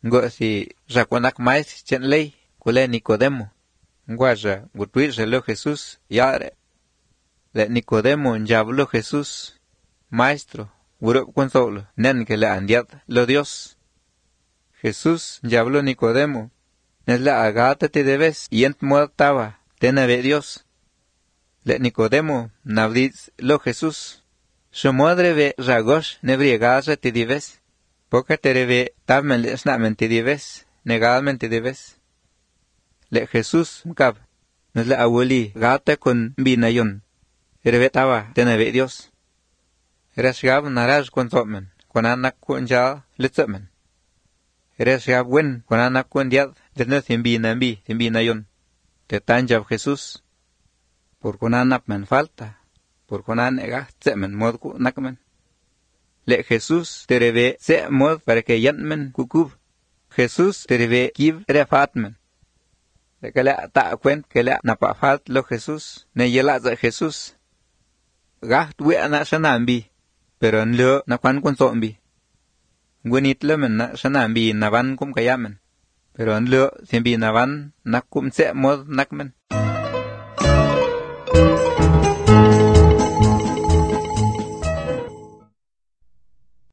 Ngo si racuanac mais chen ley, cule Nicodemo. Nguaya, gutuiche lo Jesús, yare. Le Nicodemo njablo Jesús, maestro, gurup consolo, nen que le andiat lo Dios. Jesús njablo Nicodemo, nes la agata te debes, yent muertaba, tena ve Dios. Le Nicodemo, nabdiz lo Jesús. Su madre ve ragosh nebriegasa te debes. Poca te reve tamen le snamen te debes, negadmen te debes. Le Jesús mkab, nes la abueli gata con binayon. Erebetaba tena ve Dios. Ereshgab naraj con topmen, con anak con ja litzamen. Ereshgab wen con anak con diad, tena timbinayon. Te tanjab Jesús. Por con anak men falta, por con anak tzemen mod ku nakmen. Le Jesús te reve se mod para que yantmen kukub. Jesús te reve kib refatmen. Le que le ta cuent que le napafat lo Jesús, ne yelaza Jesús. Gaht we ana shanambi, pero nlo na kwan kun zombi. Ngwenit lemen na shanambi na van kum kayamen, pero nlo simbi na van na kum se mod nakmen.